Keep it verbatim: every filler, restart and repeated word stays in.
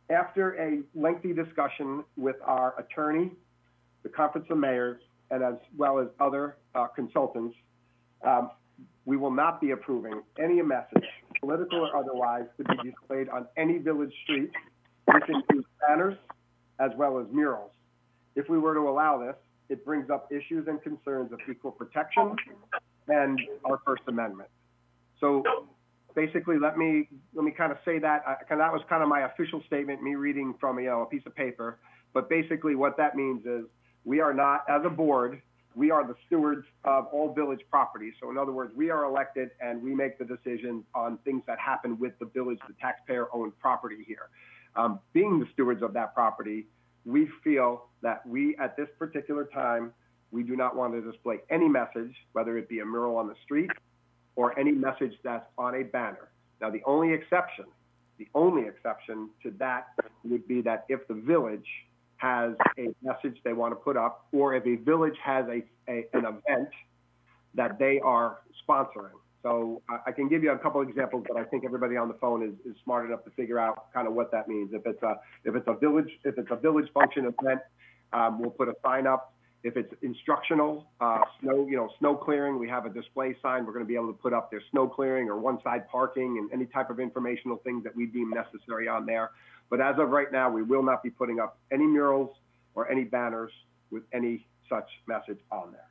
after a lengthy discussion with our attorney, the Conference of Mayors, and as well as other uh, consultants, um, we will not be approving any message, political or otherwise, to be displayed on any village street. This includes banners as well as murals. If we were to allow this, it brings up issues and concerns of equal protection and our First Amendment. So basically, let me let me kind of say that, because that was kind of my official statement, me reading from, you know, a piece of paper. But basically what that means is we are not, as a board, we are the stewards of all village properties. So in other words, we are elected and we make the decisions on things that happen with the village, the taxpayer-owned property here. Um, being the stewards of that property, we feel that we, at this particular time, we do not want to display any message, whether it be a mural on the street or any message that's on a banner. Now, the only exception, the only exception to that would be that if the village has a message they want to put up, or if a village has a, a an event that they are sponsoring. So I, I can give you a couple of examples, but I think everybody on the phone is, is smart enough to figure out kind of what that means. If it's a if it's a village if it's a village function event, um, we'll put a sign up. If it's instructional, uh, snow you know snow clearing, we have a display sign. We're going to be able to put up their snow clearing or one side parking and any type of informational things that we deem necessary on there. But as of right now, we will not be putting up any murals or any banners with any such message on there.